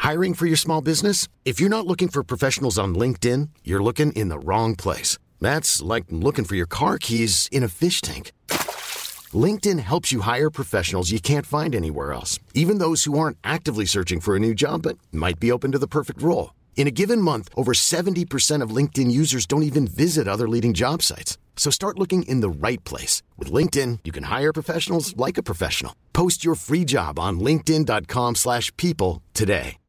Hiring for your small business? If you're not looking for professionals on LinkedIn, you're looking in the wrong place. That's like looking for your car keys in a fish tank. LinkedIn helps you hire professionals you can't find anywhere else, even those who aren't actively searching for a new job but might be open to the perfect role. In a given month, over 70% of LinkedIn users don't even visit other leading job sites. So start looking in the right place. With LinkedIn, you can hire professionals like a professional. Post your free job on linkedin.com/people today.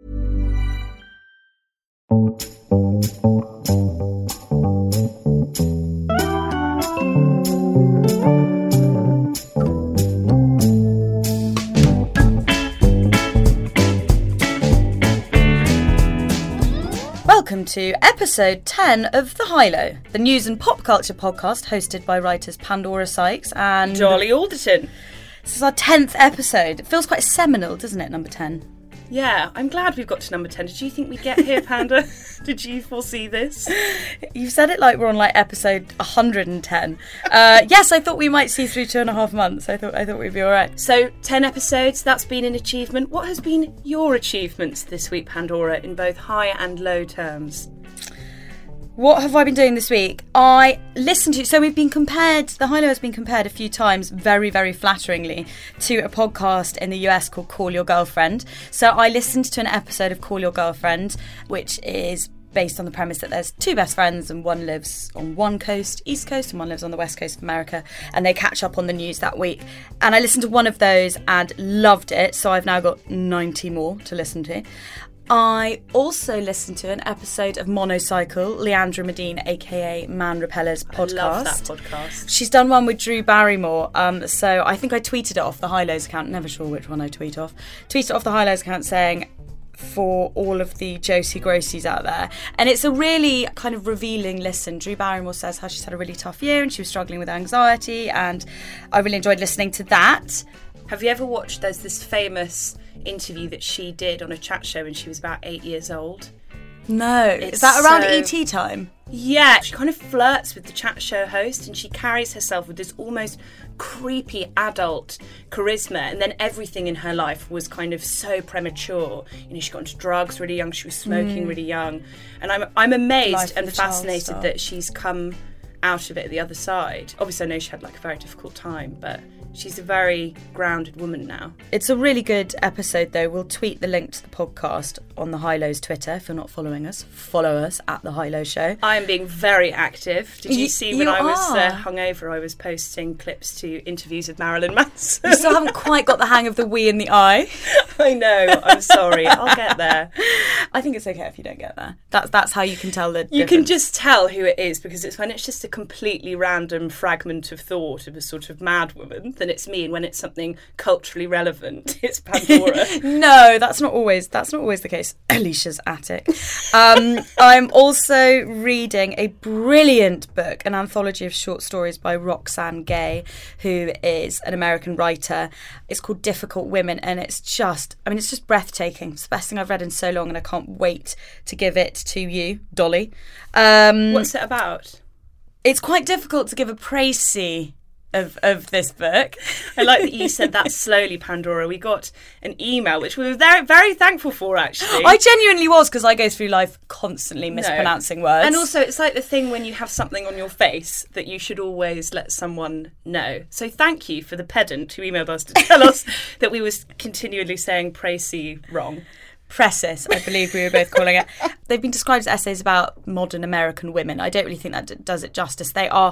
Welcome to episode 10 of The High-Low, the news and pop culture podcast hosted by writers Pandora Sykes and Dolly Alderton. This is our 10th episode. It feels quite seminal, doesn't it, number 10? Yeah, I'm glad we've got to number 10. Did you think we'd get here, Panda? Did you foresee this? You've said it like we're on episode 110. Yes, I thought we might see through 2.5 months. I thought we'd be all right. So, 10 episodes, that's been an achievement. What has been your achievements this week, Pandora, in both high and low terms? What have I been doing this week? I listened to... So we've been compared... The High-Low has been compared a few times, very, very flatteringly, to a podcast in the US called Call Your Girlfriend. So I listened to an episode of Call Your Girlfriend, which is based on the premise that there's two best friends and one lives on one coast, East Coast, and one lives on the West Coast of America, and they catch up on the news that week. And I listened to one of those and loved it, so I've now got 90 more to listen to. I also listened to an episode of Monocycle, Leandra Medine, aka Man Repeller's podcast. I love that podcast. She's done one with Drew Barrymore, so I think I tweeted it off the High-Lows account, never sure which one I tweet off. Tweeted it off the High-Lows account saying, for all of the Josie Grossies out there. And it's a really kind of revealing listen. Drew Barrymore says how she's had a really tough year and she was struggling with anxiety, and I really enjoyed listening to that. Have you ever watched, there's this famous interview that she did on a chat show when she was about 8 years old? No. Is that around ET time? Yeah, she kind of flirts with the chat show host and she carries herself with this almost creepy adult charisma, and then everything in her life was kind of so premature. You know, she got into drugs really young, she was smoking really young, and I'm amazed and fascinated that she's come out of it the other side. Obviously I know she had a very difficult time, but she's a very grounded woman now. It's a really good episode, though. We'll tweet the link to the podcast on the High-Low's Twitter. If you're not following us, follow us at The High-Low Show. I am being very active. Did you see when I was hungover, I was posting clips to interviews with Marilyn Manson? You still haven't quite got the hang of the we in the eye. I know. I'm sorry. I'll get there. I think it's okay if you don't get there. That's how you can tell the You difference. can just tell who it is, because it's when it's just a completely random fragment of thought of a sort of mad woman, then it's me, and when it's something culturally relevant, it's Pandora. No, that's not always the case. Alicia's attic. I'm also reading a brilliant book, an anthology of short stories by Roxane Gay, who is an American writer. It's called Difficult Women, and it's just breathtaking. It's the best thing I've read in so long, and I can't wait to give it to you, Dolly. What's it about? It's quite difficult to give a précis of this book. I like that you said that slowly, Pandora. We got an email, which we were very, very thankful for, actually. I genuinely was, because I go through life constantly mispronouncing words. And also, it's like the thing when you have something on your face that you should always let someone know. So thank you for the pedant who emailed us to tell us that we was continually saying précis wrong. Precis, I believe we were both calling it. They've been described as essays about modern American women. I don't really think that does it justice. They are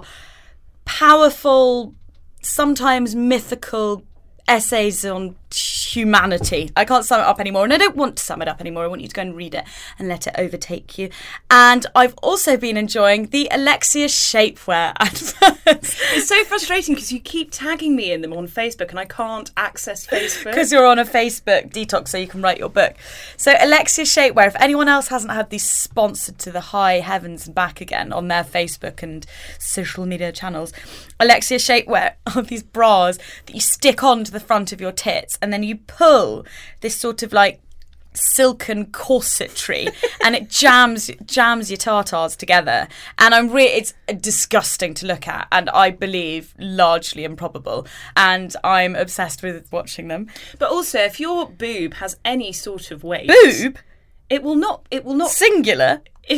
powerful, sometimes mythical essays on humanity. I can't sum it up anymore, and I don't want to sum it up anymore. I want you to go and read it and let it overtake you. And I've also been enjoying the Alexia Shapewear adverts. It's so frustrating because you keep tagging me in them on Facebook and I can't access Facebook. Because you're on a Facebook detox so you can write your book. So Alexia Shapewear, if anyone else hasn't had these sponsored to the high heavens and back again on their Facebook and social media channels, Alexia Shapewear are these bras that you stick onto the front of your tits, and then you pull this sort of like silken corsetry and it jams your tartars together, and it's disgusting to look at, and I believe largely improbable, and I'm obsessed with watching them. But also, if your boob has any sort of weight, it will not singular.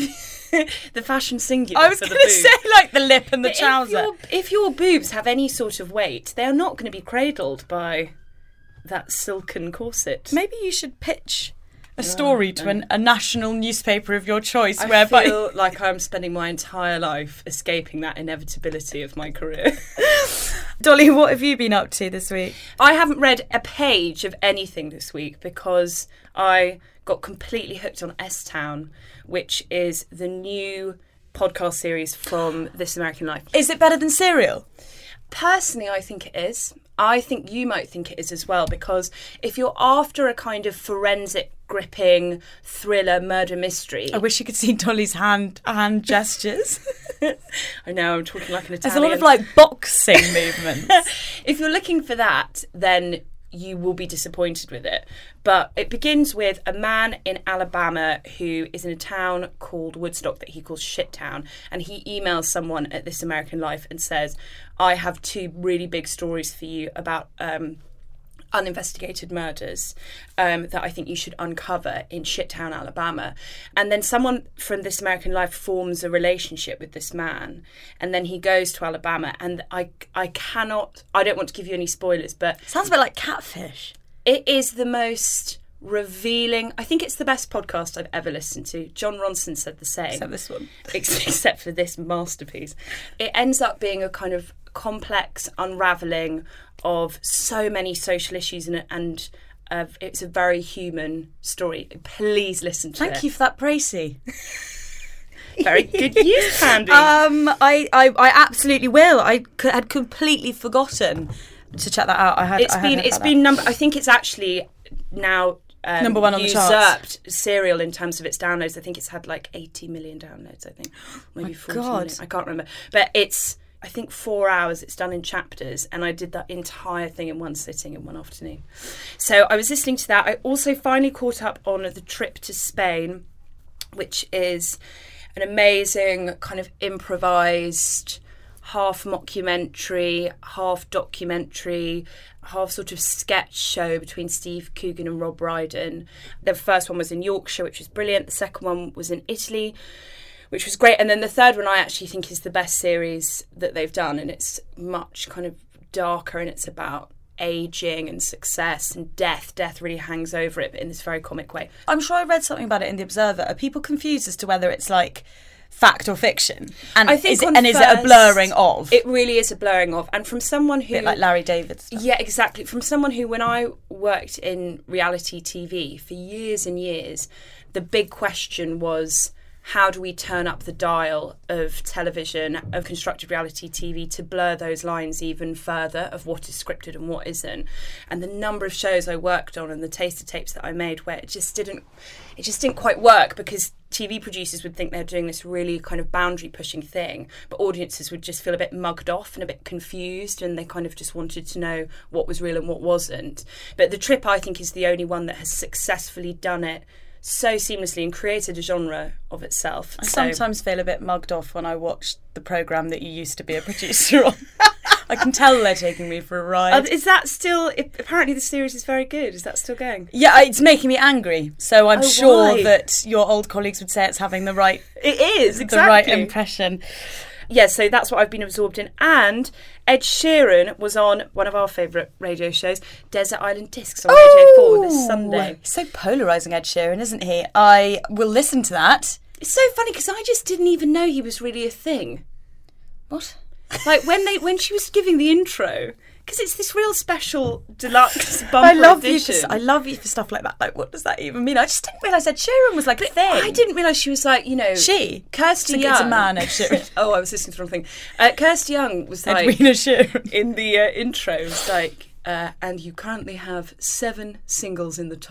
The fashion singular. I was going to say like the lip and the trouser. If your boobs have any sort of weight, they are not going to be cradled by that silken corset. Maybe you should pitch a story to a national newspaper of your choice. I feel like I'm spending my entire life escaping that inevitability of my career. Dolly, what have you been up to this week? I haven't read a page of anything this week because I got completely hooked on S-Town, which is the new podcast series from This American Life. Is it better than Serial? Personally, I think it is. I think you might think it is as well, because if you're after a kind of forensic, gripping thriller murder mystery... I wish you could see Dolly's hand gestures. I know, I'm talking like an Italian. There's a lot of like boxing movements. If you're looking for that, then you will be disappointed with it. But it begins with a man in Alabama who is in a town called Woodstock that he calls Shittown, and he emails someone at This American Life and says, I have 2 really big stories for you about uninvestigated murders that I think you should uncover in Shittown, Alabama. And then someone from This American Life forms a relationship with this man, and then he goes to Alabama, and I don't want to give you any spoilers, but... Sounds a bit like Catfish. It is the most revealing... I think it's the best podcast I've ever listened to. John Ronson said the same. Except this one. Except for this masterpiece. It ends up being a kind of complex unravelling of so many social issues, and it's a very human story. Please listen to it. Thank you for that, Bracey. Very good use, Andy. I absolutely will. I had completely forgotten to check that out. I think it's actually now number 1 on the charts. Usurped Serial in terms of its downloads. I think it's had like 80 million downloads. I think maybe 40 million. I can't remember, but it's, I think, 4 hours. It's done in chapters, and I did that entire thing in one sitting in one afternoon. So I was listening to that. I also finally caught up on The Trip to Spain, which is an amazing kind of improvised, half mockumentary, half documentary, half sort of sketch show between Steve Coogan and Rob Brydon. The first one was in Yorkshire, which was brilliant. The second one was in Italy, which was great. And then the third one I actually think is the best series that they've done, and it's much kind of darker, and it's about ageing and success and death. Death really hangs over it, but in this very comic way. I'm sure I read something about it in The Observer. Are people confused as to whether it's like fact or fiction? And I think is it a blurring of? It really is a blurring of. And from someone who... A bit like Larry David stuff. Yeah, exactly. From someone who, when I worked in reality TV for years and years, the big question was, how do we turn up the dial of television, of constructed reality TV, to blur those lines even further of what is scripted and what isn't? And the number of shows I worked on and the taster tapes that I made where it just didn't quite work, because TV producers would think they're doing this really kind of boundary pushing thing, but audiences would just feel a bit mugged off and a bit confused, and they kind of just wanted to know what was real and what wasn't. But The Trip, I think, is the only one that has successfully done it so seamlessly and created a genre of itself. I sometimes feel a bit mugged off when I watch the programme that you used to be a producer on. I can tell they're taking me for a ride. Is that still... Apparently the series is very good. Is that still going? Yeah, it's making me angry. So I'm sure that your old colleagues would say it's having the right... It is, exactly. The right impression. Yeah, so that's what I've been absorbed in. And Ed Sheeran was on one of our favourite radio shows, Desert Island Discs, on Radio 4 this Sunday. So polarising, Ed Sheeran, isn't he? I will listen to that. It's so funny because I just didn't even know he was really a thing. What? Like when she was giving the intro, because it's this real special deluxe bumper edition. I love you for stuff like that. Like, what does that even mean? I just didn't realise Ed Sheeran was like a thing. I didn't realise she was like, you know... Kirsty Young. It's a man, Ed Sheeran. Oh, I was listening to the wrong thing. Kirsty Young was like... Edwina Sheeran. In the intro, was like, and you currently have 7 singles in the top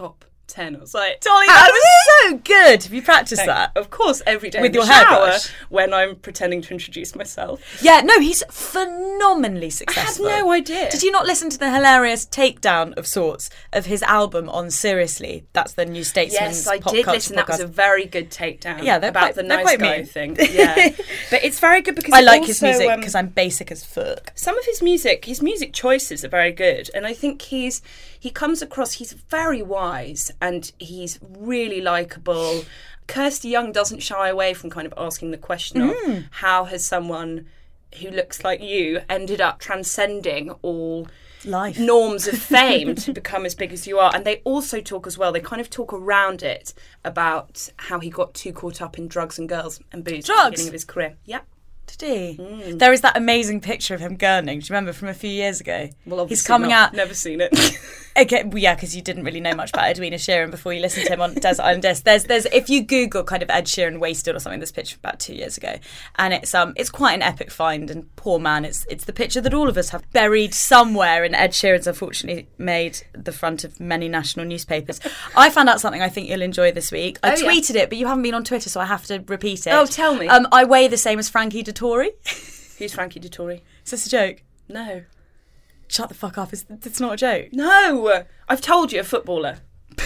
10. I was like, Dolly, that was so good. Have you practiced that? Of course, every day With in your the shower hairbrush? when I'm pretending to introduce myself. Yeah, no, he's phenomenally I successful. had no idea. Did you not listen to the hilarious takedown of sorts of his album on Seriously? That's the New Statesman's Yes, I pop did culture listen. That was podcast. a very good takedown. Yeah, they're about quite- the they're nice quite guy mean. thing. Yeah, but it's very good because I it like his also, music because I'm basic as fuck. some of his music choices are very good, and I think he comes across. He's very wise and he's really likeable. Kirsty Young doesn't shy away from kind of asking the question of how has someone who looks like you ended up transcending all Life. norms of fame to become as big as you are. And they also talk as well, they kind of talk around it about how he got too caught up in drugs and girls and booze at the Drugs? beginning of his career. Yeah. Did he? There is that amazing picture of him gurning. Do you remember from a few years ago? Well, obviously he's coming not. out. Never seen it. Okay, well, yeah, because you didn't really know much about Edwina Sheeran before you listened to him on Desert Island Disc. There's if you Google kind of Ed Sheeran wasted or something, this picture about 2 years ago, and it's quite an epic find. And poor man, it's the picture that all of us have buried somewhere. And Ed Sheeran's unfortunately made the front of many national newspapers. I found out something I think you'll enjoy this week. I tweeted it, but you haven't been on Twitter, so I have to repeat it. Oh, tell me. I weigh the same as Frankie Dettori. Who's Frankie Dettori? Is this a joke? No. Shut the fuck up. It's not a joke. No! I've told you, a footballer.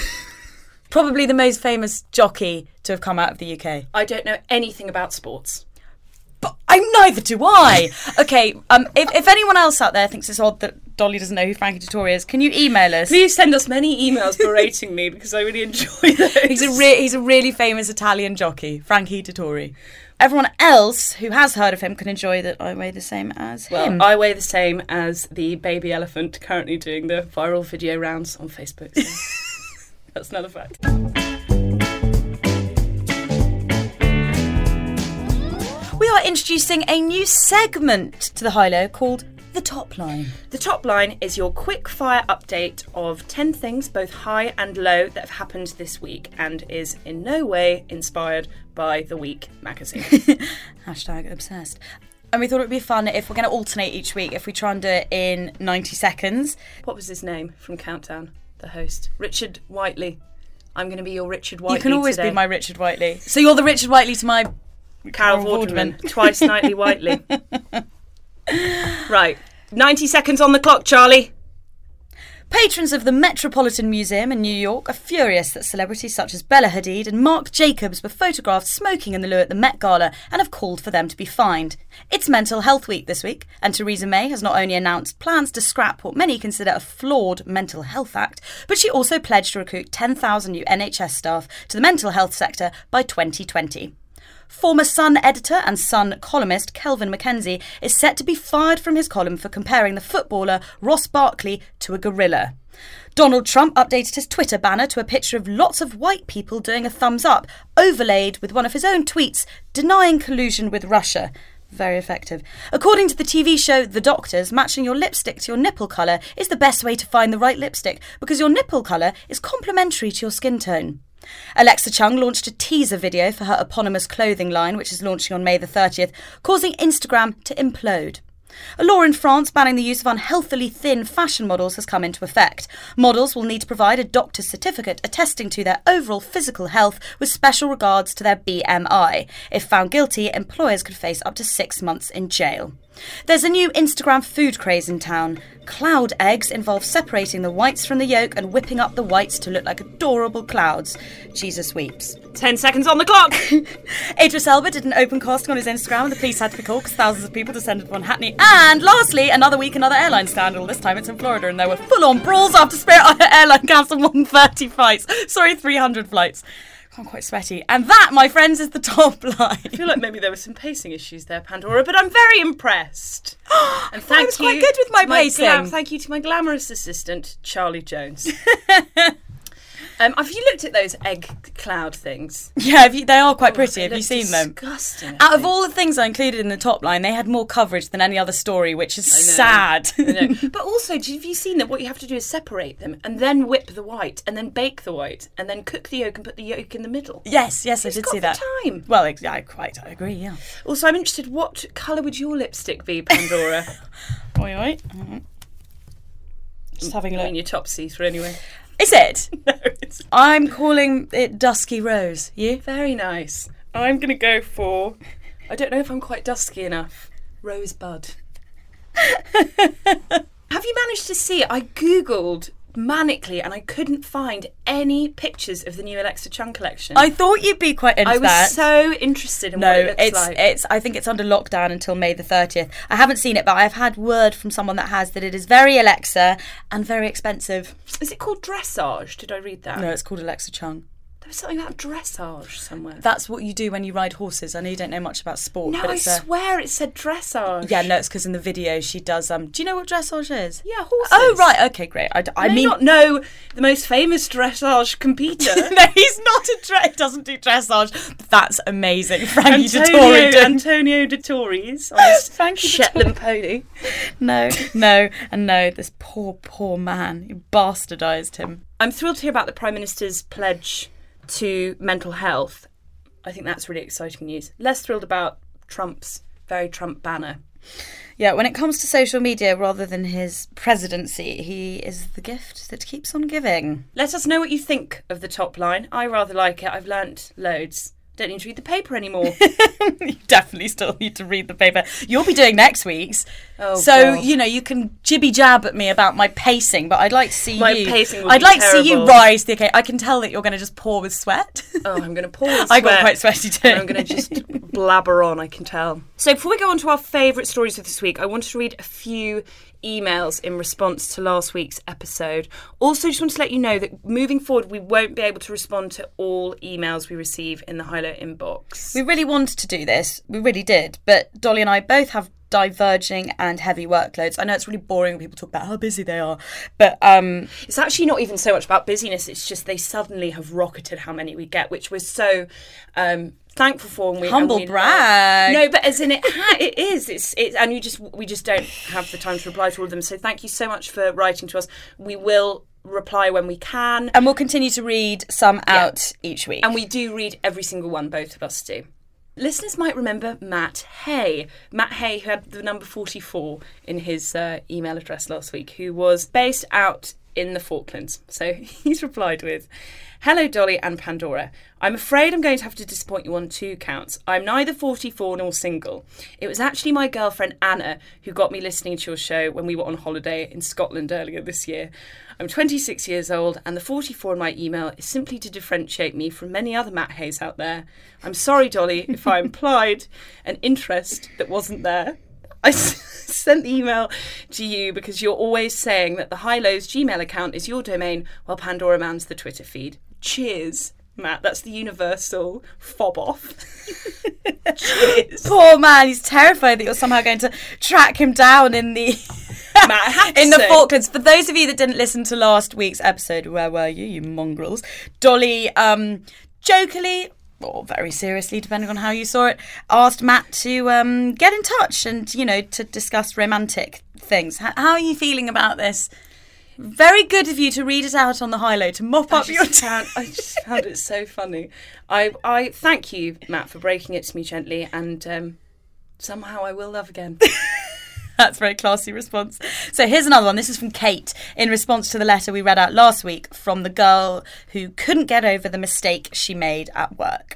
Probably the most famous jockey to have come out of the UK. I don't know anything about sports. But neither do I. Okay, if anyone else out there thinks it's odd that Dolly doesn't know who Frankie Dettori is, can you email us? Please send us many emails berating me because I really enjoy those. He's a really famous Italian jockey, Frankie Dettori. Everyone else who has heard of him can enjoy that I weigh the same as him. Well, I weigh the same as the baby elephant currently doing the viral video rounds on Facebook. So that's another fact. We are introducing a new segment to the High Low called The Top Line. The top line is your quick fire update of 10 things, both high and low, that have happened this week and is in no way inspired by The Week magazine. Hashtag obsessed. And we thought it would be fun if we're going to alternate each week, if we try and do it in 90 seconds. What was his name from Countdown, the host? Richard Whiteley. I'm going to be your Richard Whiteley. You can always today. be my Richard Whiteley. So you're the Richard Whiteley to my Carol Vorderman. Twice nightly Whiteley. Right. 90 seconds on the clock, Charlie. Patrons of the Metropolitan Museum in New York are furious that celebrities such as Bella Hadid and Marc Jacobs were photographed smoking in the loo at the Met Gala and have called for them to be fined. It's Mental Health Week this week, and Theresa May has not only announced plans to scrap what many consider a flawed Mental Health Act, but she also pledged to recruit 10,000 new NHS staff to the mental health sector by 2020. Former Sun editor and Sun columnist Kelvin MacKenzie is set to be fired from his column for comparing the footballer Ross Barkley to a gorilla. Donald Trump updated his Twitter banner to a picture of lots of white people doing a thumbs up, overlaid with one of his own tweets denying collusion with Russia. Very effective. According to the TV show The Doctors, matching your lipstick to your nipple colour is the best way to find the right lipstick because your nipple colour is complementary to your skin tone. Alexa Chung launched a teaser video for her eponymous clothing line, which is launching on May the 30th, causing Instagram to implode. A law in France banning the use of unhealthily thin fashion models has come into effect. Models will need to provide a doctor's certificate attesting to their overall physical health with special regards to their BMI. If found guilty, employers could face up to 6 months in jail. There's a new Instagram food craze in town. Cloud eggs involve separating the whites from the yolk and whipping up the whites to look like adorable clouds. Jesus weeps. 10 seconds on the clock. Idris Elba did an open casting on his Instagram and the police had to be called because thousands of people descended upon Hackney. And lastly, another week, another airline scandal. This time it's in Florida and there were full-on brawls after Spirit Airline cancelled more than 30 flights. 300 flights. I'm quite sweaty. And that, my friends, is the top line. I feel like maybe there were some pacing issues there, Pandora, but I'm very impressed. And thank I was quite good with my pacing. Thank you to my glamorous assistant, Charlie Jones. Have you looked at those egg cloud things? Yeah, they are quite pretty. Have you seen them? Disgusting. Out of all the things I included in the top line, they had more coverage than any other story, which is sad. I know. But also, have you seen that what you have to do is separate them and then whip the white and then bake the white and then cook the yolk and put the yolk in the middle? Yes, I did see that. Time. Well, I agree, yeah. Also, I'm interested, what colour would your lipstick be, Pandora? Wait. Just having a look. I mean, your top see-through anyway. Is it? No. choices. I'm calling it Dusky Rose. You? Very nice. I'm going to go for, I don't know if I'm quite dusky enough, Rosebud. Have you managed to see, I Googled manically and I couldn't find any pictures of the new Alexa Chung collection. I thought you'd be quite into that. I was so interested in what it looks like. It's. I think it's under lockdown until May the 30th. I haven't seen it, but I've had word from someone that has that it is very Alexa and very expensive. Is it called dressage? Did I read that? No, it's called Alexa Chung. There was something about dressage somewhere. That's what you do when you ride horses. I know you don't know much about sport. No, but I it's swear it said dressage. Yeah, no, it's because in the video she does. Do you know what dressage is? Yeah, horses. Oh, right. Okay, great. I mean, not know the most famous dressage competitor. No, he's not he doesn't do dressage. That's amazing. Frankie Dettori. Antonio Dettori's on his Shetland pony. No. This poor man. You bastardised him. I'm thrilled to hear about the Prime Minister's pledge to mental health. I think that's really exciting news. Less thrilled about Trump's very Trump banner. Yeah, when it comes to social media rather than his presidency, he is the gift that keeps on giving. Let us know what you think of the top line. I rather like it. I've learnt loads. Don't need to read the paper anymore. You definitely still need to read the paper. You'll be doing next week's. Oh, so, God. You know, you can jibby jab at me about my pacing, but I'd like to see my pacing will I'd be like terrible. to see you rise the occasion. I can tell that you're going to just pour with sweat. Oh, I'm going to pour with sweat. I got quite sweaty too. And I'm going to just blabber on, I can tell. So before we go on to our favourite stories of this week, I wanted to read a few emails in response to last week's episode. Also, just want to let you know that moving forward, we won't be able to respond to all emails we receive in the Hilo inbox. We really wanted to do this. We really did. But Dolly and I both have diverging and heavy workloads. I know it's really boring when people talk about how busy they are, but it's actually not even so much about busyness. It's just they suddenly have rocketed how many we get, which we're so thankful for. And humble brag. No, but as in it is. It's and we just don't have the time to reply to all of them. So thank you so much for writing to us. We will reply when we can, and we'll continue to read some out each week. And we do read every single one. Both of us do. Listeners might remember Matt Hay. Matt Hay, who had the number 44 in his email address last week, who was based out in the Falklands. So he's replied with, "Hello, Dolly and Pandora. I'm afraid I'm going to have to disappoint you on 2 counts. I'm neither 44 nor single. It was actually my girlfriend Anna who got me listening to your show when we were on holiday in Scotland earlier this year. I'm 26 years old, and the 44 in my email is simply to differentiate me from many other Matt Hays out there. I'm sorry, Dolly, if I implied an interest that wasn't there. I sent the email to you because you're always saying that the Hilo's Gmail account is your domain while Pandora mans the Twitter feed. Cheers, Matt. That's the universal fob off. Cheers. Poor man, he's terrified that you're somehow going to track him down in the in the Falklands. For those of you that didn't listen to last week's episode, where were you mongrels? Dolly jokingly, or very seriously, depending on how you saw it, asked Matt to get in touch and, you know, to discuss romantic things. How are you feeling about this? Very good of you to read it out on the Hilo, to mop up your town. I just found it so funny. I thank you, Matt, for breaking it to me gently, and somehow I will love again. That's a very classy response. So here's another one. This is from Kate in response to the letter we read out last week from the girl who couldn't get over the mistake she made at work.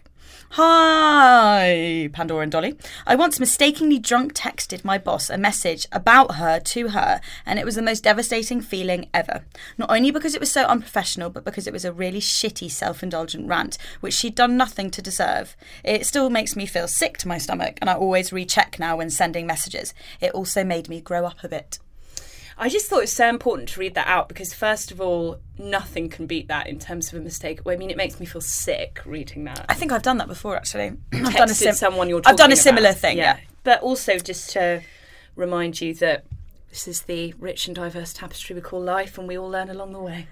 Hi, Pandora and Dolly. I once mistakenly drunk texted my boss a message about her to her, and it was the most devastating feeling ever. Not only because it was so unprofessional, but because it was a really shitty self-indulgent rant, which she'd done nothing to deserve. It still makes me feel sick to my stomach, and I always recheck now when sending messages. It also made me grow up a bit. I just thought it was so important to read that out because, first of all, nothing can beat that in terms of a mistake. I mean, it makes me feel sick reading that. I think I've done that before, actually. I've done someone you're talking I've done a about. similar thing, yeah. But also just to remind you that this is the rich and diverse tapestry we call life, and we all learn along the way.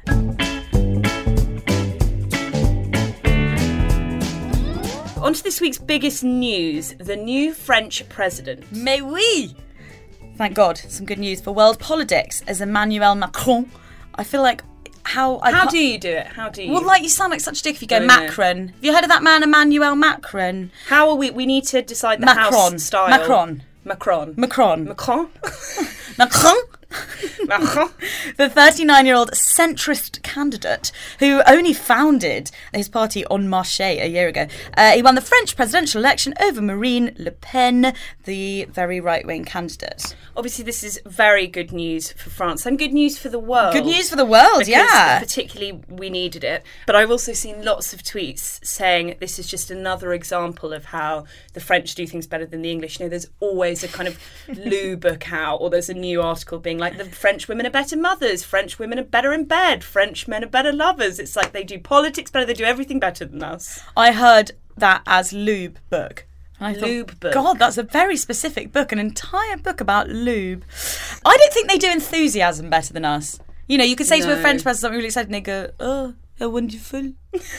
On to this week's biggest news, the new French president. Mais oui! Thank God, some good news for world politics as Emmanuel Macron. I feel like how do you do it? How do you? Well, like, you sound like such a dick if you go Macron. Have you heard of that man, Emmanuel Macron? How are we? We need to decide the Macron house style. Macron. Macron. Macron. Macron. Macron. Macron. The 39-year-old centrist candidate who only founded his party En Marche a year ago. He won the French presidential election over Marine Le Pen, the very right-wing candidate. Obviously, this is very good news for France and good news for the world. Good news for the world, because yeah. particularly we needed it. But I've also seen lots of tweets saying this is just another example of how the French do things better than the English. You know, there's always a kind of Lou book out, or there's a new article being like, the French women are better mothers, French women are better in bed, French men are better lovers. It's like they do politics better, they do everything better than us. I heard that as lube book. And I thought, Lube book. God, that's a very specific book, an entire book about lube. I don't think they do enthusiasm better than us. You know, you could say to a French person something really exciting, they go, oh, how wonderful.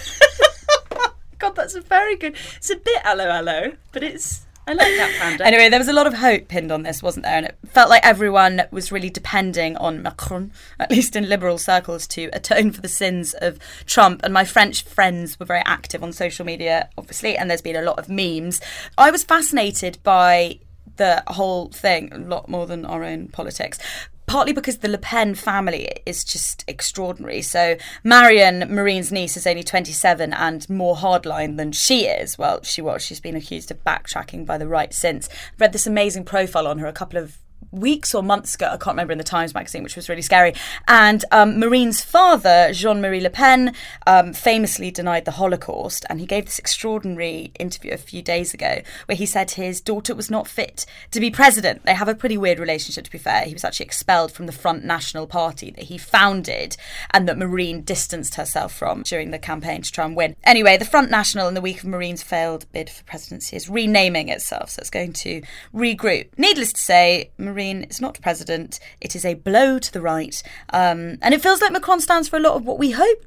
God, that's a very good... It's a bit allo, but it's... I like that, Panda. Anyway, there was a lot of hope pinned on this, wasn't there? And it felt like everyone was really depending on Macron, at least in liberal circles, to atone for the sins of Trump. And my French friends were very active on social media, obviously, and there's been a lot of memes. I was fascinated by the whole thing, a lot more than our own politics. Partly because the Le Pen family is just extraordinary. So Marine's niece, is only 27 and more hardline than she is. Well, she was. She's been accused of backtracking by the right since. Read this amazing profile on her a couple of weeks or months ago, I can't remember, in the Times magazine, which was really scary. And Marine's father, Jean-Marie Le Pen, famously denied the Holocaust, and he gave this extraordinary interview a few days ago where he said his daughter was not fit to be president. They have a pretty weird relationship, to be fair. He was actually expelled from the Front National Party that he founded and that Marine distanced herself from during the campaign to try and win. Anyway, the Front National, in the week of Marine's failed bid for presidency, is renaming itself, so it's going to regroup. Needless to say, Marine is not president. It is a blow to the right. And it feels like Macron stands for a lot of what we hoped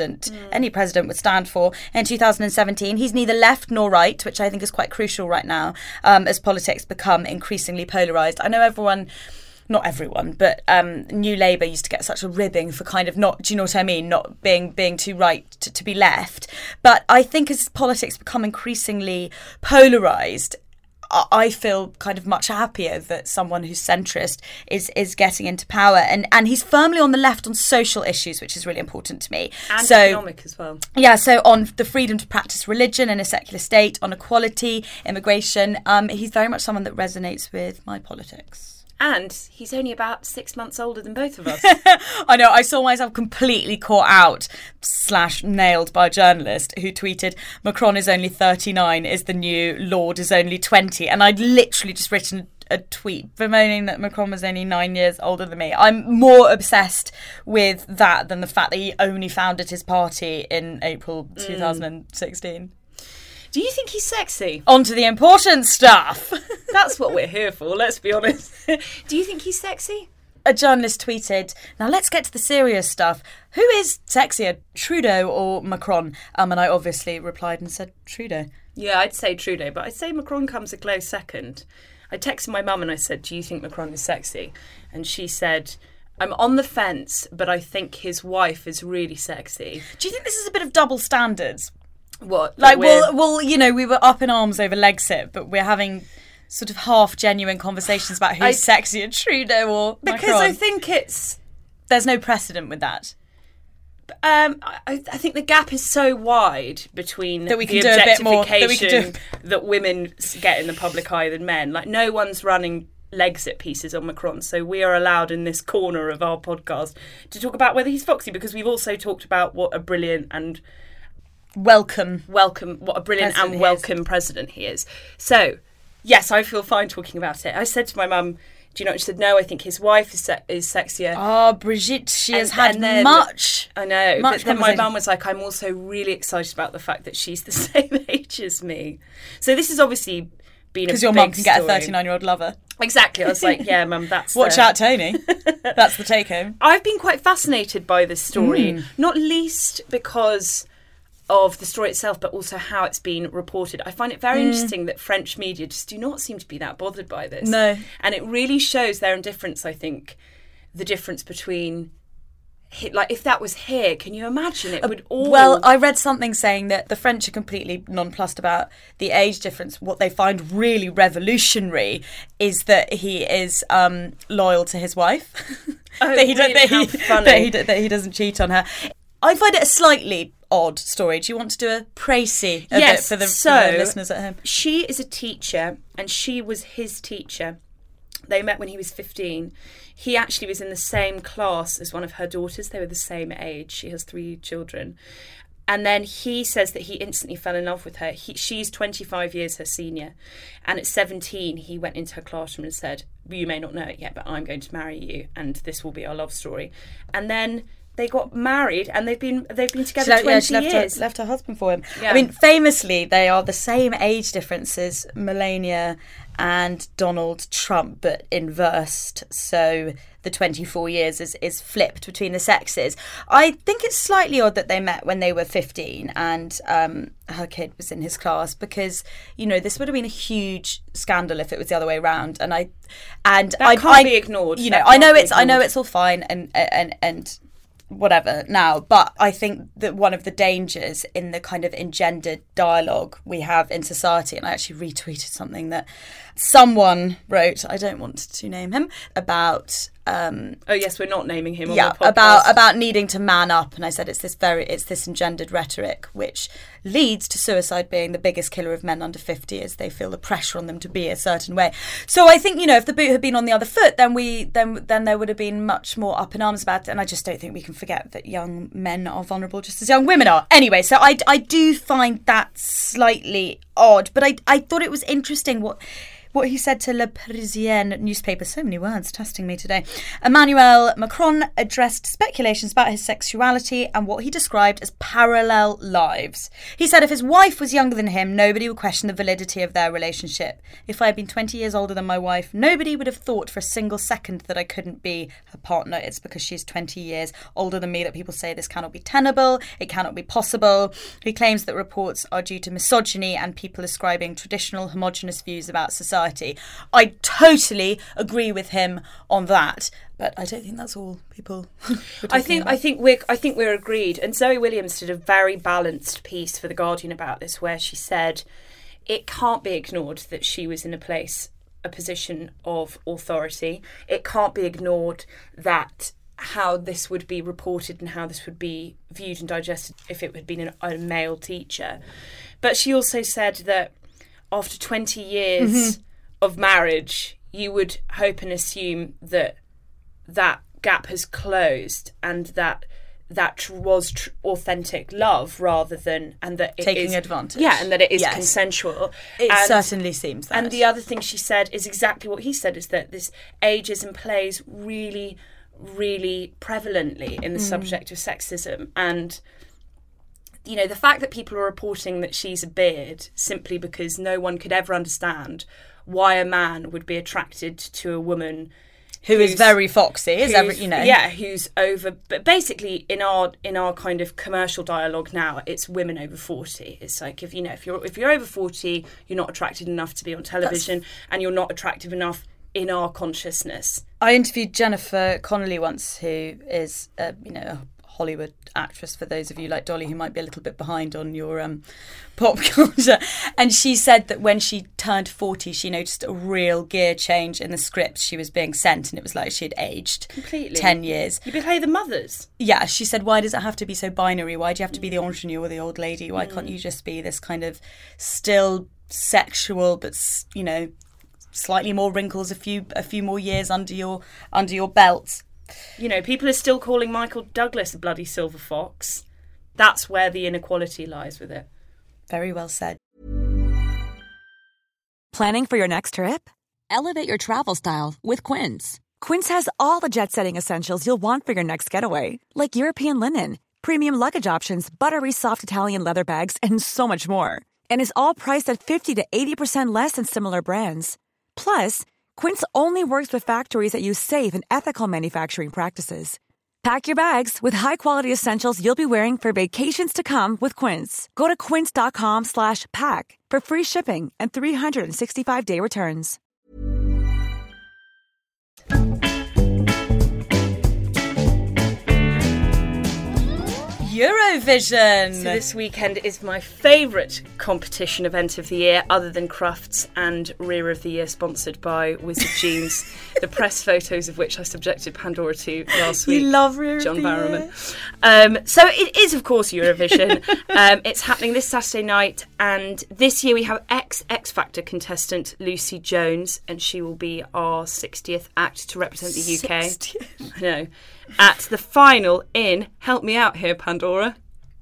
any president would stand for in 2017. He's neither left nor right, which I think is quite crucial right now, as politics become increasingly polarised. I know not everyone, but New Labour used to get such a ribbing for kind of not, do you know what I mean, not being too right to be left. But I think as politics become increasingly polarised, I feel kind of much happier that someone who's centrist is getting into power. And he's firmly on the left on social issues, which is really important to me. And economic as well. Yeah, so on the freedom to practice religion in a secular state, on equality, immigration, he's very much someone that resonates with my politics. And he's only about 6 months older than both of us. I know, I saw myself completely caught out / nailed by a journalist who tweeted, Macron is only 39, is the new Lord is only 20. And I'd literally just written a tweet bemoaning that Macron was only 9 years older than me. I'm more obsessed with that than the fact that he only founded his party in April 2016. Do you think he's sexy? On to the important stuff. That's what we're here for, let's be honest. Do you think he's sexy? A journalist tweeted, now let's get to the serious stuff. Who is sexier, Trudeau or Macron? And I obviously replied and said Trudeau. Yeah, I'd say Trudeau, but I'd say Macron comes a close second. I texted my mum and I said, do you think Macron is sexy? And she said, I'm on the fence, but I think his wife is really sexy. Do you think this is a bit of double standards? What? Like, well, you know, we were up in arms over Legsit, but we're having sort of half genuine conversations about who's sexier, Trudeau or Macron. Because I think there's no precedent with that. I think the gap is so wide between that we can the do a bit more, objectification that women get in the public eye than men. Like, no one's running Legsit pieces on Macron, so we are allowed in this corner of our podcast to talk about whether he's foxy, because we've also talked about what a brilliant and welcome president he is. So, yes, I feel fine talking about it. I said to my mum, do you know what? She said, no, I think his wife is sexier. Oh, Brigitte, she has had much. I know. But then my mum was like, I'm also really excited about the fact that she's the same age as me. So this has obviously been a big because your mum can get a story. 39-year-old lover. Exactly. I was like, yeah, mum, that's Watch out, Tony. That's the take-home. I've been quite fascinated by this story, not least because of the story itself, but also how it's been reported. I find it very interesting that French media just do not seem to be that bothered by this. No. And it really shows their indifference, I think, the difference between like if that was here, can you imagine? It would all... Well, I read something saying that the French are completely nonplussed about the age difference. What they find really revolutionary is that he is loyal to his wife. Oh, that he doesn't cheat on her. I find it a slightly odd story. Do you want to do a précis of it for the listeners at home? She is a teacher, and she was his teacher. They met when he was 15. He actually was in the same class as one of her daughters. They were the same age. She has 3 children. And then he says that he instantly fell in love with her. She's 25 years her senior. And at 17, he went into her classroom and said, you may not know it yet, but I'm going to marry you, and this will be our love story. And then they got married, and they've been together 20 years. She left her husband for him. Yeah. I mean, famously, they are the same age differences, Melania and Donald Trump, but inversed. So the 24 years is flipped between the sexes. I think it's slightly odd that they met when they were 15 and her kid was in his class, because, you know, this would have been a huge scandal if it was the other way around. And that can't be ignored. You know, I know it's all fine and whatever now, but I think that one of the dangers in the kind of engendered dialogue we have in society, and I actually retweeted something that someone wrote, I don't want to name him, about oh yes, we're not naming him on the podcast. about needing to man up, and I said it's this engendered rhetoric which leads to suicide being the biggest killer of men under 50, as they feel the pressure on them to be a certain way. So I think, you know, if the boot had been on the other foot, then there would have been much more up in arms about it. And I just don't think we can forget that young men are vulnerable just as young women are. Anyway, so I do find that slightly odd, but I thought it was interesting what he said to Le Parisien newspaper. So many words testing me today. Emmanuel Macron addressed speculations about his sexuality and what he described as parallel lives. He said if his wife was younger than him, nobody would question the validity of their relationship. If I had been 20 years older than my wife, nobody would have thought for a single second that I couldn't be her partner. It's because she's 20 years older than me that people say this cannot be tenable, it cannot be possible. He claims that reports are due to misogyny and people ascribing traditional homogenous views about society. I totally agree with him on that, but I don't think that's all people. I think we're agreed. And Zoe Williams did a very balanced piece for The Guardian about this, where she said it can't be ignored that she was in a position of authority. It can't be ignored that how this would be reported and how this would be viewed and digested if it had been a male teacher. But she also said that after 20 years of marriage, you would hope and assume that gap has closed, and that was authentic love rather than, and that it taking is advantage. Yeah, and that it is consensual. It certainly seems that. And the other thing she said is exactly what he said, is that this ages and plays really, really prevalently in the subject of sexism. And, you know, the fact that people are reporting that she's a beard simply because no one could ever understand why a man would be attracted to a woman who is very foxy, who's over. But basically, in our kind of commercial dialogue now, it's women over 40. It's like, if you're over 40, you're not attracted enough to be on television, and you're not attractive enough in our consciousness. I interviewed Jennifer Connelly once, who is a Hollywood actress, for those of you like Dolly who might be a little bit behind on your pop culture, and she said that when she turned 40 she noticed a real gear change in the scripts she was being sent, and it was like she had aged completely 10 years. You play the mothers. Yeah, she said, why does it have to be so binary? Why do you have to be the ingenue or the old lady? Why can't you just be this kind of still sexual but, you know, slightly more wrinkles, a few more years under your belt? You know, people are still calling Michael Douglas a bloody silver fox. That's where the inequality lies with it. Very well said. Planning for your next trip? Elevate your travel style with Quince. Quince has all the jet-setting essentials you'll want for your next getaway, like European linen, premium luggage options, buttery soft Italian leather bags, and so much more. And is all priced at 50 to 80% less than similar brands. Plus, Quince only works with factories that use safe and ethical manufacturing practices. Pack your bags with high-quality essentials you'll be wearing for vacations to come with Quince. Go to quince.com/pack for free shipping and 365-day returns. Eurovision. So this weekend is my favourite competition event of the year, other than Crufts and Rear of the Year, sponsored by Wizard Jeans, the press photos of which I subjected Pandora to last week. You love Rear John of the Barrowman. So it is, of course, Eurovision. It's happening this Saturday night, and this year we have X Factor contestant Lucy Jones, and she will be our 60th act to represent the UK. 60th. I know. At the final in, help me out here, Pandora.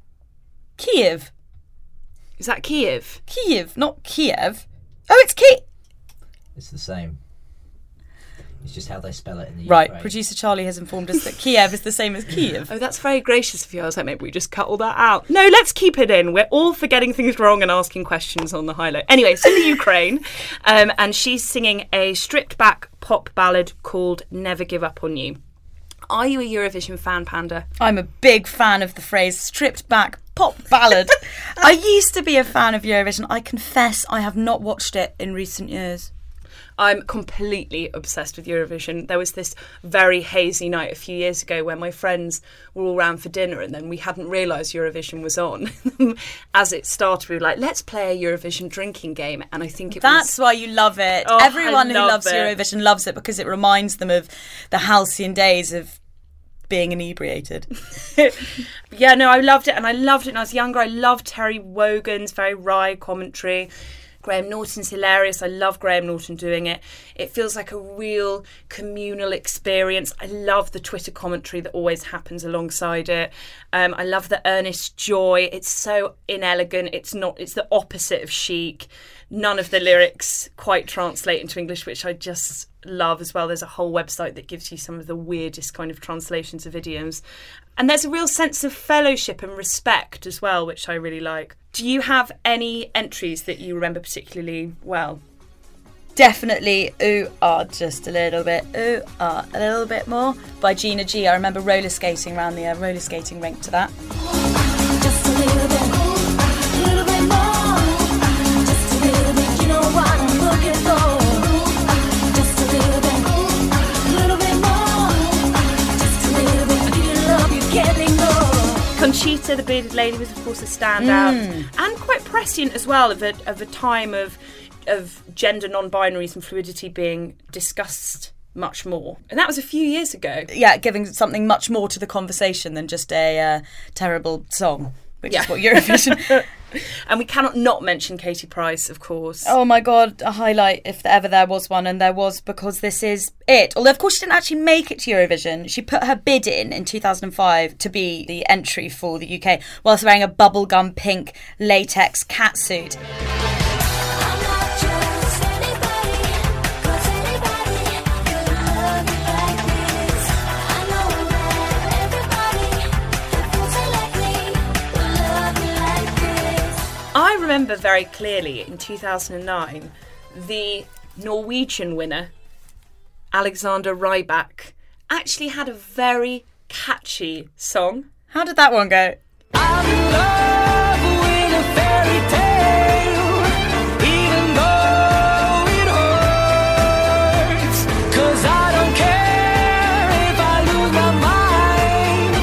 Kiev. Is that Kiev? Kiev, not Kiev. Oh, it's Kiev. It's the same. It's just how they spell it in the Right, Ukraine. producer Charlie has informed us that Kiev is the same as Kiev. Oh, that's very gracious of you. I was like, maybe we just cut all that out. No, let's keep it in. We're all for getting things wrong and asking questions on the high-low. Anyway, it's in the Ukraine, and she's singing a stripped-back pop ballad called Never Give Up on You. Are you a Eurovision fan, Panda? I'm a big fan of the phrase stripped back pop ballad. I used to be a fan of Eurovision. I confess I have not watched it in recent years. I'm completely obsessed with Eurovision. There was this very hazy night a few years ago when my friends were all round for dinner, and then we hadn't realised Eurovision was on. As it started, we were like, let's play a Eurovision drinking game. And I think That's why you love it. Oh, Everyone I who love loves it. Eurovision loves it because it reminds them of the halcyon days of being inebriated. Yeah, no, I loved it, and I loved it when I was younger. I loved Terry Wogan's very wry commentary. Graham Norton's hilarious. I love Graham Norton doing it. It feels like a real communal experience. I love the Twitter commentary that always happens alongside it. I love the earnest joy. It's so inelegant. It's the opposite of chic. None of the lyrics quite translate into English, which I just love as well. There's a whole website that gives you some of the weirdest kind of translations of idioms. And there's a real sense of fellowship and respect as well, which I really like. Do you have any entries that you remember particularly well? Definitely Ooh Ah Just a Little Bit, Ooh Ah a Little Bit More by Gina G. I remember roller skating around the roller skating rink to that. Just a little bit more. Just a little bit, you know what I'm looking for. Just a little bit more. Just a little bit, I give you love you can't ignore. Conchita, the bearded lady, was of course a standout, and quite prescient as well of a time of gender non-binaries and fluidity being discussed much more. And that was a few years ago. Yeah, giving something much more to the conversation than just a terrible song, which is what Eurovision... And we cannot not mention Katie Price, of course. Oh my God, a highlight if ever there was one, and there was, because this is it. Although, of course, she didn't actually make it to Eurovision. She put her bid in 2005 to be the entry for the UK, whilst wearing a bubblegum pink latex catsuit. I'm not just anybody, 'cause anybody could love you like this. I know that everybody that feels like me will love you like this. I remember very clearly in 2009, the Norwegian winner, Alexander Rybak, actually had a very catchy song. How did that one go? I'm in love with a fairy tale, even though it hurts. 'Cause I don't care if I lose my mind,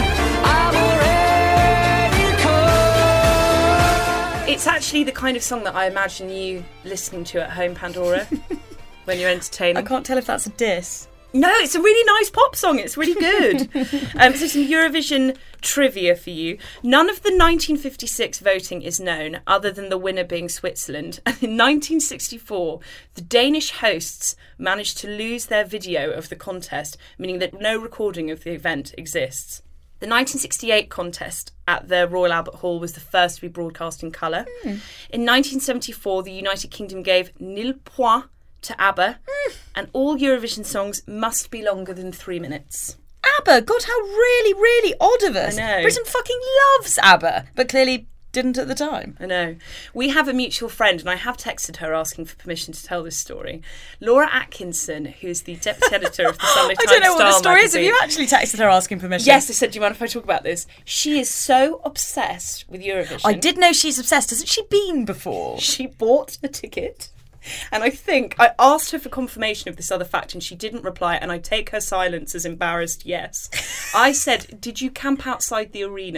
I'm already cut. It's actually the kind of song that I imagine you listening to at home, Pandora, when you're entertaining. I can't tell if that's a diss. No, it's a really nice pop song. It's really good. So some Eurovision trivia for you. None of the 1956 voting is known, other than the winner being Switzerland. And in 1964, the Danish hosts managed to lose their video of the contest, meaning that no recording of the event exists. The 1968 contest at the Royal Albert Hall was the first to be broadcast in colour. In 1974, the United Kingdom gave nil point to ABBA, and all Eurovision songs must be longer than 3 minutes. ABBA, God, how really, really odd of us. I know. Britain fucking loves ABBA, but clearly didn't at the time. I know. We have a mutual friend, and I have texted her asking for permission to tell this story. Laura Atkinson, who's the deputy editor of the Sunday Times I don't know what the Star story is. Have magazine. you actually texted her asking permission? Yes, I said, do you mind if I talk about this? She is so obsessed with Eurovision. I did know she's obsessed. Hasn't she been before? She bought a ticket. And I think I asked her for confirmation of this other fact and she didn't reply, and I take her silence as embarrassed yes. I said, did you camp outside the arena?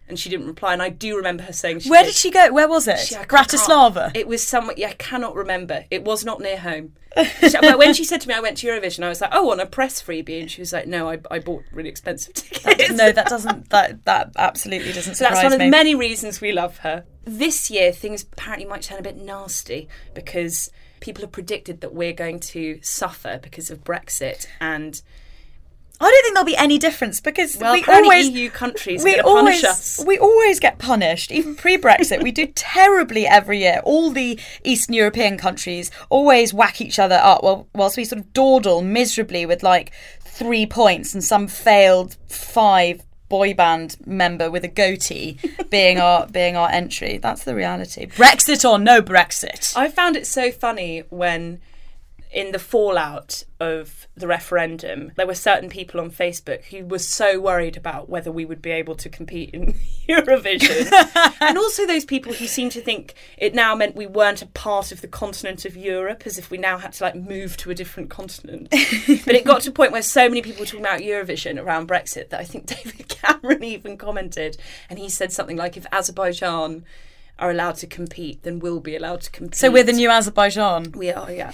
and she didn't reply. And I do remember her saying... Where did she go? Where was it? I can't- Bratislava? It was somewhere... I cannot remember. It was not near home. But when she said to me, I went to Eurovision, I was like, oh, on a press freebie. And she was like, no, I bought really expensive tickets. No, that doesn't. That absolutely doesn't So surprise that's one me. of the many reasons we love her. This year, things apparently might turn a bit nasty because people have predicted that we're going to suffer because of Brexit. And, I don't think there'll be any difference because well, we apparently always EU countries are going to punish us. We always get punished, even pre-Brexit. We do terribly every year. All the Eastern European countries always whack each other up whilst we sort of dawdle miserably with like 3 points and some failed 5 boy band member with a goatee being our entry. That's the reality. Brexit or no Brexit. I found it so funny when, in the fallout of the referendum, there were certain people on Facebook who were so worried about whether we would be able to compete in Eurovision. And also those people who seemed to think it now meant we weren't a part of the continent of Europe, as if we now had to like move to a different continent. But it got to a point where so many people were talking about Eurovision around Brexit that I think David Cameron even commented, and he said something like, if Azerbaijan are allowed to compete, then we'll be allowed to compete. So we're the new Azerbaijan. We are, yeah.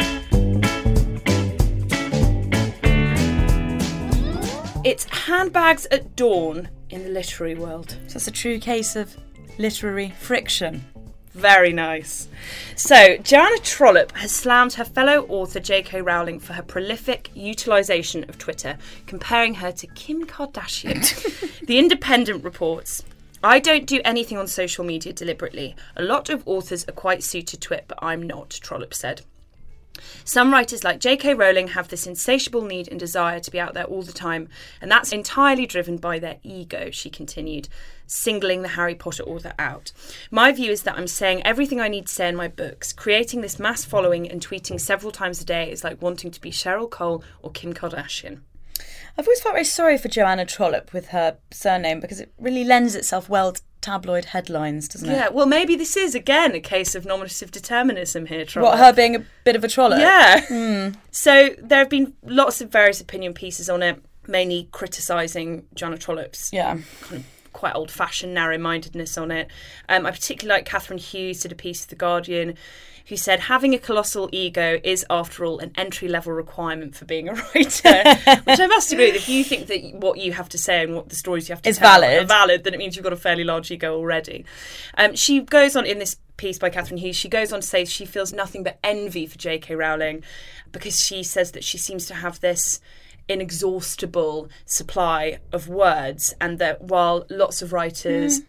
It's handbags at dawn in the literary world. So it's a true case of literary friction. Very nice. So, Joanna Trollope has slammed her fellow author J.K. Rowling for her prolific utilisation of Twitter, comparing her to Kim Kardashian. The Independent reports, I don't do anything on social media deliberately. A lot of authors are quite suited to it, but I'm not, Trollope said. Some writers like J.K. Rowling have this insatiable need and desire to be out there all the time, and that's entirely driven by their ego, she continued, singling the Harry Potter author out. My view is that I'm saying everything I need to say in my books. Creating this mass following and tweeting several times a day is like wanting to be Cheryl Cole or Kim Kardashian. I've always felt very sorry for Joanna Trollope with her surname because it really lends itself well to tabloid headlines, doesn't it? Yeah, well, maybe this is, again, a case of nominative determinism here, Trollope. What, her being a bit of a Trollope? Yeah. So there have been lots of various opinion pieces on it, mainly criticising Joanna Trollope's kind of quite old-fashioned narrow-mindedness on it. I particularly like Catherine Hughes did a piece for The Guardian who said, having a colossal ego is, after all, an entry-level requirement for being a writer. Which I must agree with. If you think that what you have to say and what the stories you have to tell are valid, then it means you've got a fairly large ego already. She goes on in this piece by Catherine Hughes, she goes on to say she feels nothing but envy for J.K. Rowling because she says that she seems to have this inexhaustible supply of words, and that while lots of writers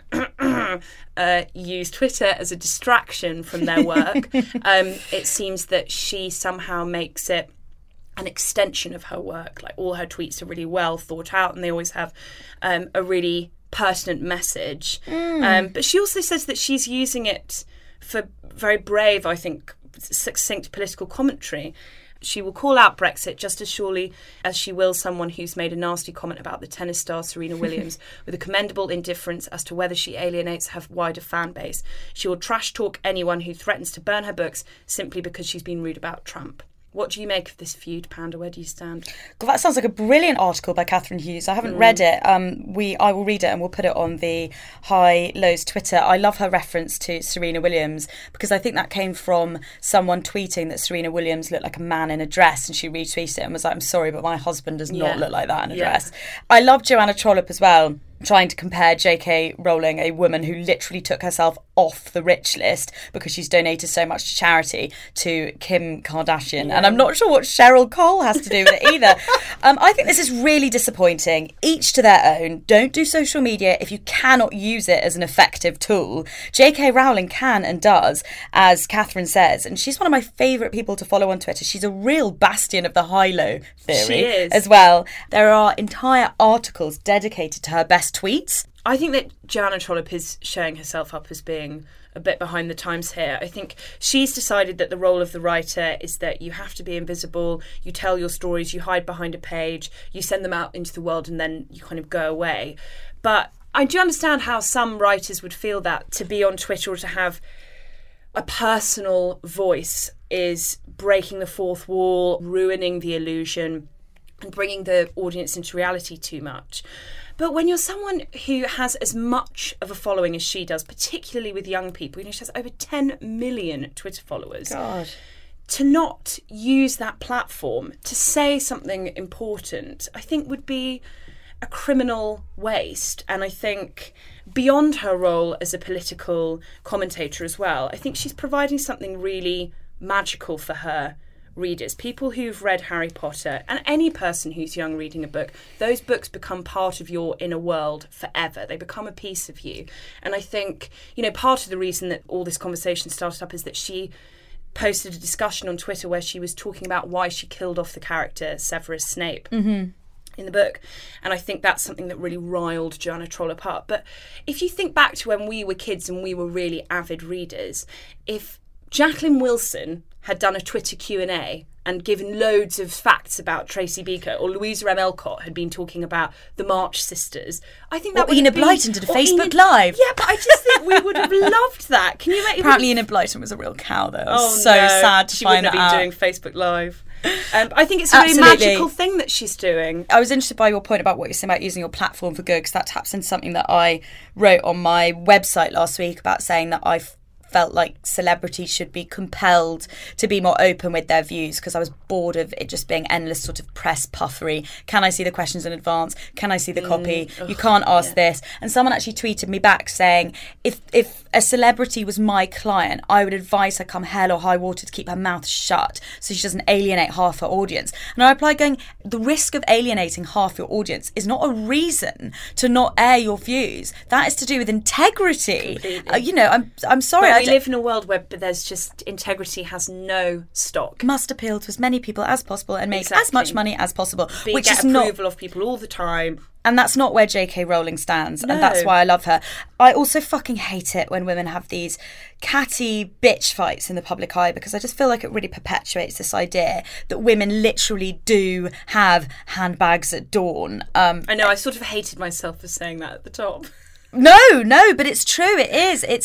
use Twitter as a distraction from their work, it seems that she somehow makes it an extension of her work. Like, all her tweets are really well thought out and they always have a really pertinent message. But she also says that she's using it for very brave, I think, succinct political commentary. She will call out Brexit just as surely as she will someone who's made a nasty comment about the tennis star Serena Williams with a commendable indifference as to whether she alienates her wider fan base. She will trash talk anyone who threatens to burn her books simply because she's been rude about Trump. What do you make of this feud, Panda? Where do you stand? God, that sounds like a brilliant article by Catherine Hughes. I haven't read it. I will read it and we'll put it on the High Lows Twitter. I love her reference to Serena Williams because I think that came from someone tweeting that Serena Williams looked like a man in a dress, and she retweeted it and was like, I'm sorry, but my husband does not look like that in a dress. I love Joanna Trollope as well, trying to compare J.K. Rowling, a woman who literally took herself off the rich list because she's donated so much to charity, to Kim Kardashian. Yeah. And I'm not sure what Cheryl Cole has to do with it either. I think this is really disappointing. Each to their own. Don't do social media if you cannot use it as an effective tool. J.K. Rowling can and does, as Catherine says, and she's one of my favourite people to follow on Twitter. She's a real bastion of the high-low theory. She is. As well. There are entire articles dedicated to her best tweets. I think that Joanna Trollope is showing herself up as being a bit behind the times here. I think she's decided that the role of the writer is that you have to be invisible, you tell your stories, you hide behind a page, you send them out into the world, and then you kind of go away. But I do understand how some writers would feel that to be on Twitter or to have a personal voice is breaking the fourth wall, ruining the illusion, and bringing the audience into reality too much. But when you're someone who has as much of a following as she does, particularly with young people, she has over 10 million Twitter followers. God. To not use that platform to say something important, I think would be a criminal waste. And I think beyond her role as a political commentator as well, I think she's providing something really magical for her readers. People who've read Harry Potter, and any person who's young reading a book, those books become part of your inner world forever. They become a piece of you. And I think, part of the reason that all this conversation started up is that she posted a discussion on Twitter where she was talking about why she killed off the character Severus Snape in the book. And I think that's something that really riled Joanna Trollope up. But if you think back to when we were kids and we were really avid readers, if Jacqueline Wilson had done a Twitter Q&A and given loads of facts about Tracy Beaker, or Louisa M. Alcott had been talking about the March Sisters, I think that Or would Enid have been... Blyton did a or Facebook Live. Yeah, but I just think we would have loved that. Can you imagine? Apparently Enid Blyton was a real cow, though. I was Oh, so no, sad to she find wouldn't that have out. been doing Facebook Live. I think it's a really Absolutely. magical thing that she's doing. I was interested by your point about what you're saying about using your platform for good, because that taps into something that I wrote on my website last week about saying that I felt like celebrities should be compelled to be more open with their views, because I was bored of it just being endless sort of press puffery. Can I see the questions in advance? Can I see the copy? You can't ask this. And someone actually tweeted me back saying, if a celebrity was my client, I would advise her come hell or high water to keep her mouth shut so she doesn't alienate half her audience. And I replied going, the risk of alienating half your audience is not a reason to not air your views. That is to do with integrity. I'm sorry. But we live in a world where there's just integrity has no stock. Must appeal to as many people as possible and make as Exactly. much money as possible, We which get is not, approval of people all the time. and that's not where J.K. Rowling stands, No. and that's why I love her. I also fucking hate it when women have these catty bitch fights in the public eye, because I just feel like it really perpetuates this idea that women literally do have handbags at dawn. I know, I sort of hated myself for saying that at the top. No, but it's true. It is. It's,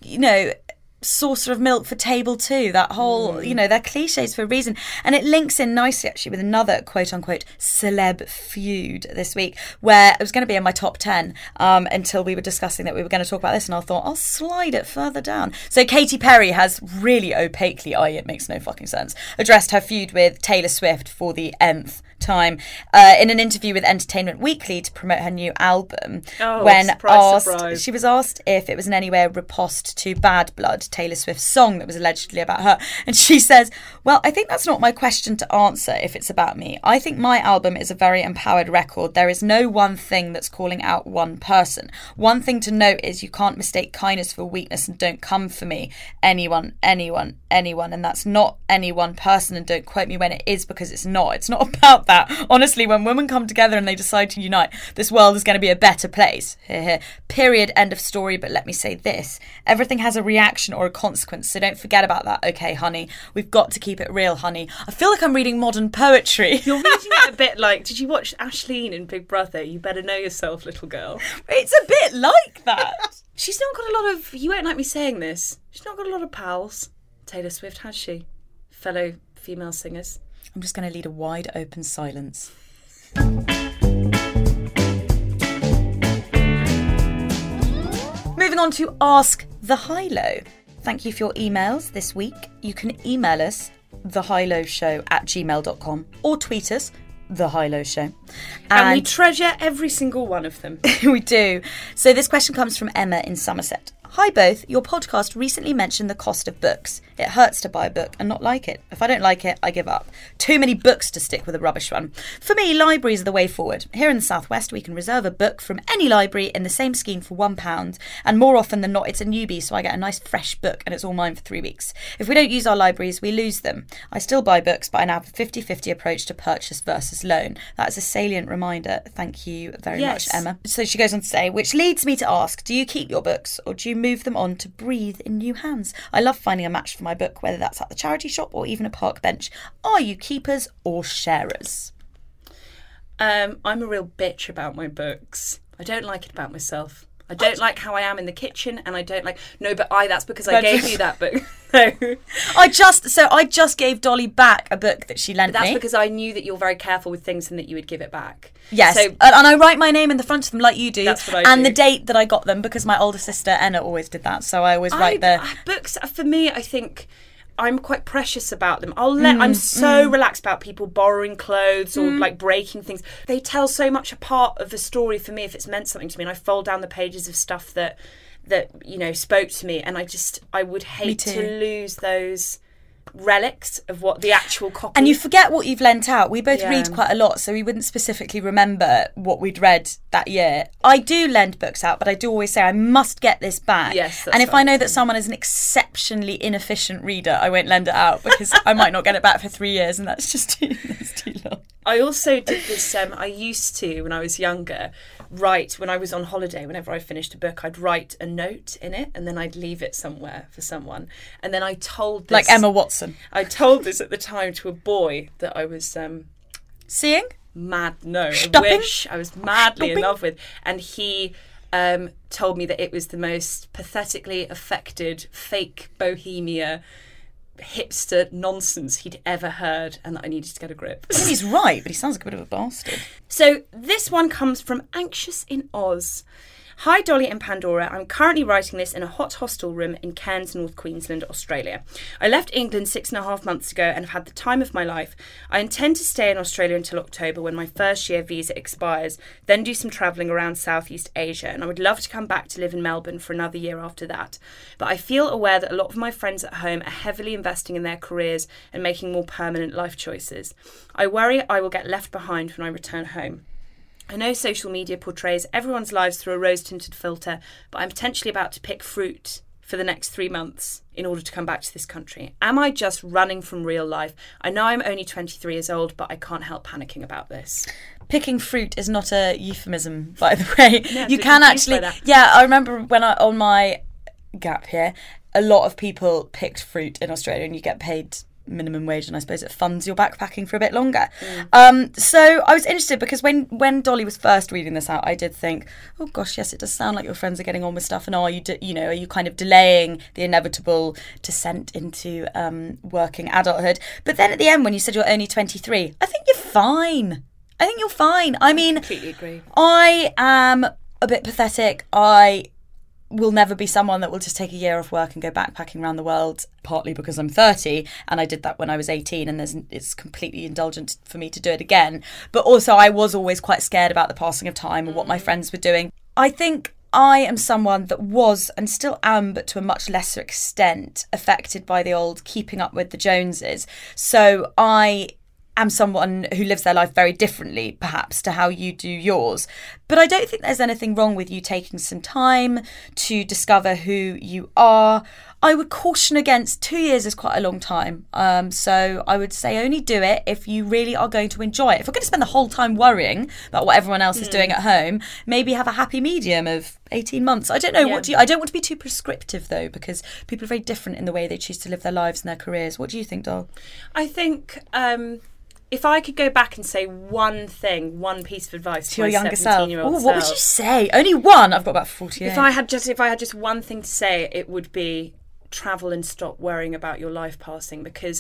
saucer of milk for table two. That whole, they're cliches for a reason. And it links in nicely, actually, with another quote-unquote celeb feud this week, where it was going to be in my top 10 until we were discussing that we were going to talk about this, and I thought, I'll slide it further down. So Katy Perry has really opaquely, it makes no fucking sense, addressed her feud with Taylor Swift for the nth time in an interview with Entertainment Weekly to promote her new album. When surprise. she was asked if it was in any way a riposte to Bad Blood, Taylor Swift's song that was allegedly about her, and she says, well, I think that's not my question to answer if it's about me. I think my album is a very empowered record. There is no one thing that's calling out one person. One thing to note is you can't mistake kindness for weakness, and don't come for me, anyone, and that's not any one person, and don't quote me when it is, because it's not about that. Honestly, when women come together and they decide to unite, this world is going to be a better place. Period. End of story. But let me say this, everything has a reaction or a consequence, so don't forget about that, okay, honey? We've got to keep it real, honey. I feel like I'm reading modern poetry. You're reading it a bit like, did you watch Ashleen in Big Brother? You better know yourself, little girl. It's a bit like that. She's not got a lot of, you won't like me saying this, she's not got a lot of pals, Taylor Swift, has she? Fellow female singers. I'm just going to lead a wide open silence. Moving on to Ask the High-Low. Thank you for your emails this week. You can email us, thehighlowshow@gmail.com, or tweet us, The High Low Show. And we treasure every single one of them. We do. So this question comes from Emma in Somerset. Hi both, your podcast recently mentioned the cost of books. It hurts to buy a book and not like it. If I don't like it, I give up. Too many books to stick with a rubbish one. For me, libraries are the way forward. Here in the Southwest, we can reserve a book from any library in the same scheme for £1, and more often than not, it's a newbie, so I get a nice fresh book and it's all mine for 3 weeks. If we don't use our libraries, we lose them. I still buy books, but I now have a 50-50 approach to purchase versus loan. That is a salient reminder. Thank you very much, Emma. So she goes on to say, which leads me to ask, do you keep your books or do you move them on to breathe in new hands? I love finding a match for my book, whether that's at the charity shop or even a park bench. Are you keepers or sharers? I'm a real bitch about my books. I don't like it about myself. I don't like how I am in the kitchen, and I don't like... No, but that's because I Red gave book. you that book. No. I just gave Dolly back a book that she lent But that's me. because I knew that you're very careful with things and that you would give it back. Yes, So, and I write my name in the front of them like you do, That's what I and do. the date that I got them, because my older sister Enna always did that. So I always write the. Books, for me, I think... I'm quite precious about them. I'm so relaxed about people borrowing clothes or like breaking things. They tell so much a part of the story for me if it's meant something to me. And I fold down the pages of stuff that spoke to me, and I would hate too. to lose those relics of what the actual copy. And you forget what you've lent out. We both Yeah. read quite a lot, so we wouldn't specifically remember what we'd read that year. I do lend books out, but I do always say I must get this back. Yes, that's and if what I I'm know that someone is an exceptionally inefficient reader, I won't lend it out because I might not get it back for 3 years, and that's too long. I also did this. I used to, when I was younger, write when I was on holiday. Whenever I finished a book, I'd write a note in it, and then I'd leave it somewhere for someone. And then I told this, Like Emma Watson. I told this at the time to a boy that I was Seeing? mad. No, Stopping? I wish I was madly in Stopping? love with, and he told me that it was the most pathetically affected fake bohemia hipster nonsense he'd ever heard, and that I needed to get a grip. I think he's right, but he sounds like a bit of a bastard. So this one comes from Anxious in Oz. Hi Dolly and Pandora, I'm currently writing this in a hot hostel room in Cairns, North Queensland, Australia. I left England 6.5 months ago and have had the time of my life. I intend to stay in Australia until October when my first year visa expires, then do some travelling around Southeast Asia, and I would love to come back to live in Melbourne for another year after that. But I feel aware that a lot of my friends at home are heavily investing in their careers and making more permanent life choices. I worry I will get left behind when I return home. I know social media portrays everyone's lives through a rose-tinted filter, but I'm potentially about to pick fruit for the next 3 months in order to come back to this country. Am I just running from real life? I know I'm only 23 years old, but I can't help panicking about this. Picking fruit is not a euphemism, by the way. Yeah, You so can confused actually... by that. Yeah, I remember when on my gap here, a lot of people picked fruit in Australia, and you get paid minimum wage, and I suppose it funds your backpacking for a bit longer. So I was interested because when Dolly was first reading this out, I did think, oh gosh, yes, it does sound like your friends are getting on with stuff, and are you kind of delaying the inevitable descent into working adulthood? But then at the end, when you said you're only 23, I think you're fine. I think you're fine. I mean, Completely agree. I am a bit pathetic. I will never be someone that will just take a year off work and go backpacking around the world, partly because I'm 30 and I did that when I was 18, and it's completely indulgent for me to do it again. But also I was always quite scared about the passing of time and what my friends were doing. I think I am someone that was, and still am, but to a much lesser extent, affected by the old keeping up with the Joneses. So I am someone who lives their life very differently, perhaps, to how you do yours. But I don't think there's anything wrong with you taking some time to discover who you are. I would caution against 2 years is quite a long time. So I would say only do it if you really are going to enjoy it. If we're going to spend the whole time worrying about what everyone else is doing at home, maybe have a happy medium of 18 months. I don't know. Yeah. I don't want to be too prescriptive, though, because people are very different in the way they choose to live their lives and their careers. What do you think, Dol? I think if I could go back and say one piece of advice To your my younger self. 17-year-old Ooh, what would self, you say? Only one. I've got about 48. If I had just one thing to say, it would be travel and stop worrying about your life passing, because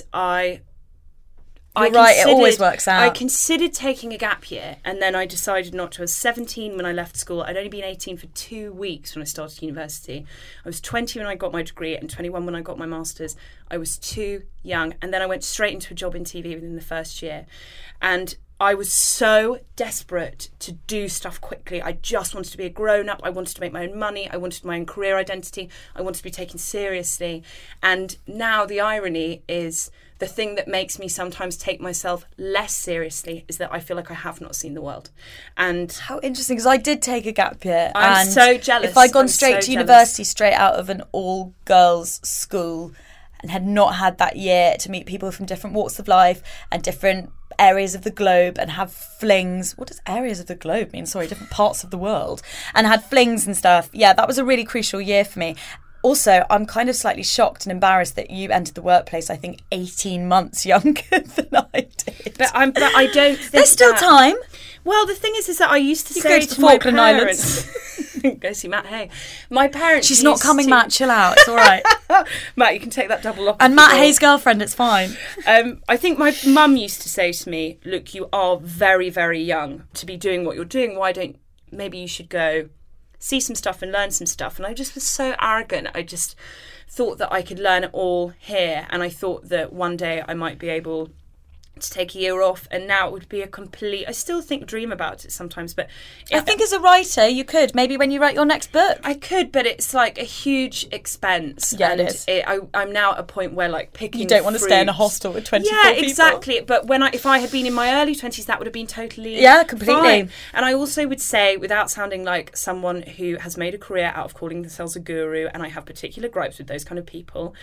You're right, it always works out. I considered taking a gap year, and then I decided not to. I was 17 when I left school. I'd only been 18 for 2 weeks when I started university. I was 20 when I got my degree and 21 when I got my master's. I was too young, and then I went straight into a job in TV within the first year. And I was so desperate to do stuff quickly. I just wanted to be a grown-up. I wanted to make my own money. I wanted my own career identity. I wanted to be taken seriously. And now the irony is, the thing that makes me sometimes take myself less seriously is that I feel like I have not seen the world. And How interesting, because I did take a gap year. I'm and so jealous. If I'd gone I'm straight so to jealous. university, straight out of an all-girls school, and had not had that year to meet people from different walks of life and different areas of the globe and have flings. What does areas of the globe mean? Sorry, different parts of the world. And had flings and stuff. Yeah, that was a really crucial year for me. Also, I'm kind of slightly shocked and embarrassed that you entered the workplace, I think, 18 months younger than I did. But I don't think There's still that- time. Well, the thing is that I used to You say go to the to my Falkland parents, Islands. Go see Matt Hay. My parents. She's not used coming, to- Matt. Chill out. It's all right. Matt, you can take that double up. And Matt Hay's girlfriend. It's fine. I think my mum used to say to me, "Look, you are very, very young to be doing what you're doing. Maybe you should go see some stuff and learn some stuff." And I just was so arrogant. I just thought that I could learn it all here, and I thought that one day I might be able to take a year off, and now it would be I still dream about it sometimes, but I think as a writer, you could. Maybe when you write your next book. I could, but it's like a huge expense. Yeah, it and is. I'm now at a point where like picking You don't want to stay in a fruits- hostel with 24 Yeah, people. exactly. But if I had been in my early 20s, that would have been totally Yeah, completely. fine. And I also would say, without sounding like someone who has made a career out of calling themselves a guru, and I have particular gripes with those kind of people,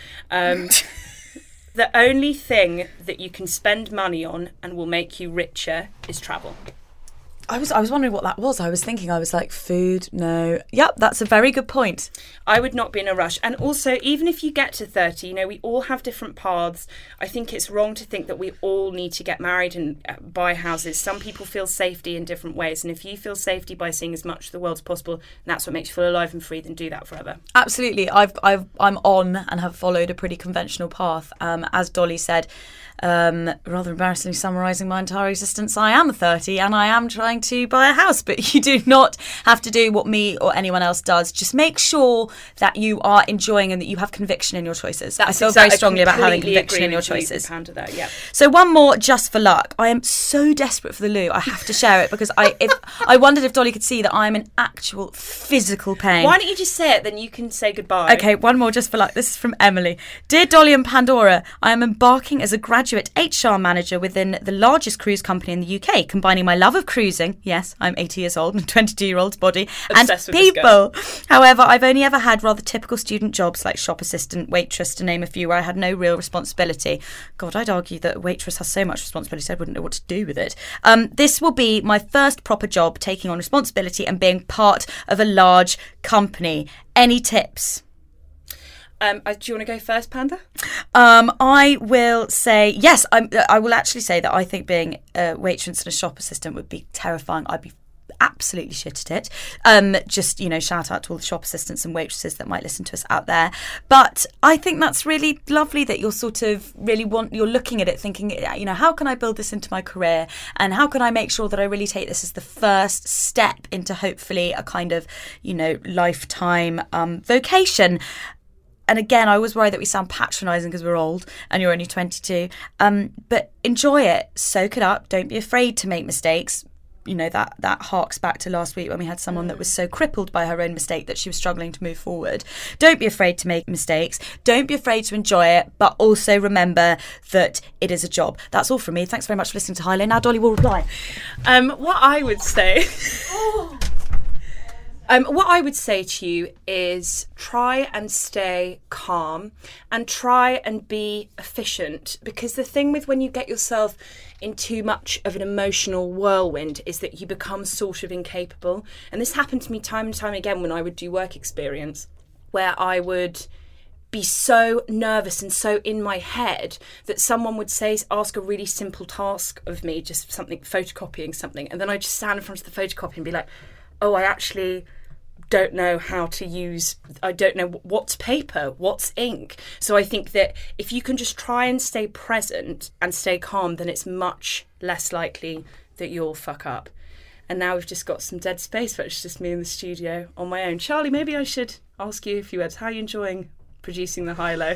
the only thing that you can spend money on and will make you richer is travel. I was wondering what that was. I was like, food, no. Yep, that's a very good point. I would not be in a rush. And also, even if you get to 30, we all have different paths. I think it's wrong to think that we all need to get married and buy houses. Some people feel safety in different ways. And if you feel safety by seeing as much of the world as possible, and that's what makes you feel alive and free, then do that forever. Absolutely. I'm on and have followed a pretty conventional path. As Dolly said, rather embarrassingly summarising my entire existence, I am 30 and I am trying to buy a house, but you do not have to do what me or anyone else does. Just make sure that you are enjoying and that you have conviction in your choices. I feel very strongly about having conviction in your choices. That, yeah. So one more just for luck. I am so desperate for the loo. I have to share it because I wondered if Dolly could see that I'm in actual physical pain. Why don't you just say it, then you can say goodbye. Okay, one more just for luck. This is from Emily. Dear Dolly and Pandora, I am embarking as a graduate HR manager within the largest cruise company in the UK, combining my love of cruising, yes, I'm 80 years old and 22-year-old's body, Obsessed and with this girl. people. However, I've only ever had rather typical student jobs like shop assistant, waitress, to name a few, where I had no real responsibility. God, I'd argue that a waitress has so much responsibility I wouldn't know what to do with it. This will be my first proper job, taking on responsibility and being part of a large company. Any tips? Do you want to go first, Panda? I will say yes. I will actually say that I think being a waitress and a shop assistant would be terrifying. I'd be absolutely shit at it. Just, shout out to all the shop assistants and waitresses that might listen to us out there. But I think that's really lovely that you're sort of you're looking at it thinking, how can I build this into my career? And how can I make sure that I really take this as the first step into hopefully a kind of, lifetime vocation? And again, I always worry that we sound patronising because we're old and you're only 22. But enjoy it, soak it up, don't be afraid to make mistakes. That harks back to last week when we had someone that was so crippled by her own mistake that she was struggling to move forward. Don't be afraid to make mistakes. Don't be afraid to enjoy it, but also remember that it is a job. That's all from me. Thanks very much for listening to Hilo. Now Dolly will reply. What I would say... what I would say to you is try and stay calm and try and be efficient, because the thing with when you get yourself in too much of an emotional whirlwind is that you become sort of incapable. And this happened to me time and time again when I would do work experience, where I would be so nervous and so in my head that someone would ask a really simple task of me, just something, photocopying something, and then I'd just stand in front of the photocopy and be like, oh, I actually don't know how to use, I don't know what's paper, what's ink. So I think that if you can just try and stay present and stay calm, then it's much less likely that you'll fuck up. And now we've just got some dead space where it's just me in the studio on my own. Charlie, maybe I should ask you a few words. How are you enjoying producing the Hilo?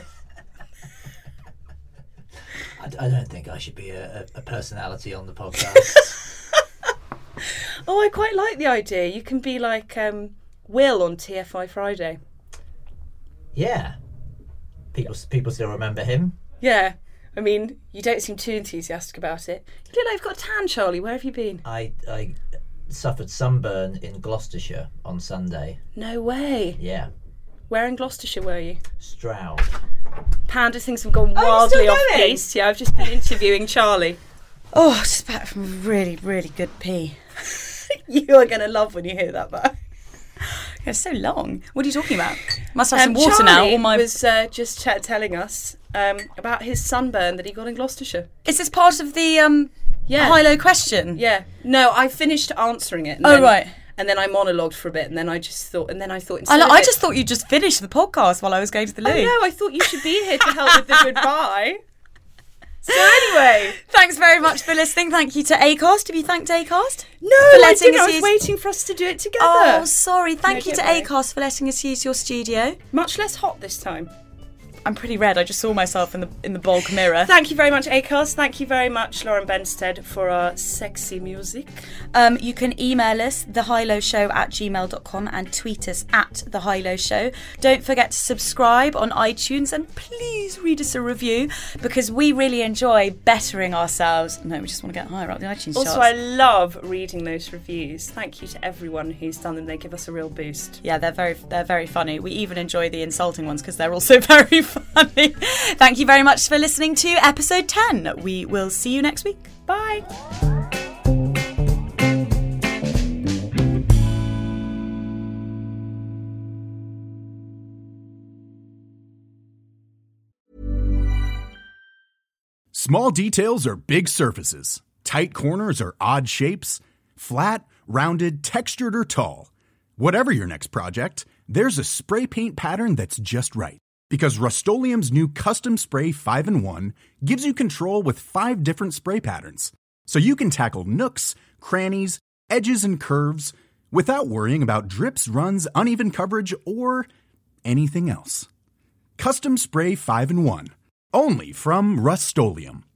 I don't think I should be a personality on the podcast. Oh, I quite like the idea. You can be like Will on TFI Friday. Yeah. People still remember him. Yeah. I mean, you don't seem too enthusiastic about it. You look like you've got a tan, Charlie. Where have you been? I suffered sunburn in Gloucestershire on Sunday. No way. Yeah. Where in Gloucestershire were you? Stroud. Panda, things have gone you're wildly still off going? piece. Yeah, I've just been interviewing Charlie. Oh, just back from a really, really good pee. You are going to love when you hear that back. It's so long. What are you talking about? Must have some water Charlie now. All my... was just telling us about his sunburn that he got in Gloucestershire. Is this part of the Yeah. Hilo question? Yeah. No, I finished answering it. And Oh, then, right. And then I monologued for a bit, and then I thought. I just thought you'd just finish the podcast while I was going to the loo. Oh, no, I thought you should be here to help with the goodbye. So anyway, thanks very much for listening. Thank you to Acast. Have you thanked Acast? No, for I letting didn't. us I was use- waiting for us to do it together. Oh, sorry. Thank No, you to don't worry. Acast for letting us use your studio. Much less hot this time. I'm pretty red. I just saw myself in the bulk mirror. Thank you very much, Acast. Thank you very much, Lauren Benstead, for our sexy music. You can email us, thehighlowshow@gmail.com, and tweet us at @thehighlowshow. Don't forget to subscribe on iTunes, and please read us a review, because we really enjoy bettering ourselves. No, we just want to get higher up the iTunes Also, charts. I love reading those reviews. Thank you to everyone who's done them. They give us a real boost. Yeah, they're very funny. We even enjoy the insulting ones because they're also very funny. Thank you very much for listening to episode 10. We will see you next week. Bye. Small details are big surfaces. Tight corners are odd shapes. Flat, rounded, textured, or tall. Whatever your next project, there's a spray paint pattern that's just right. Because Rust-Oleum's new Custom Spray 5-in-1 gives you control with 5 different spray patterns. So you can tackle nooks, crannies, edges, and curves without worrying about drips, runs, uneven coverage, or anything else. Custom Spray 5-in-1. Only from Rust-Oleum.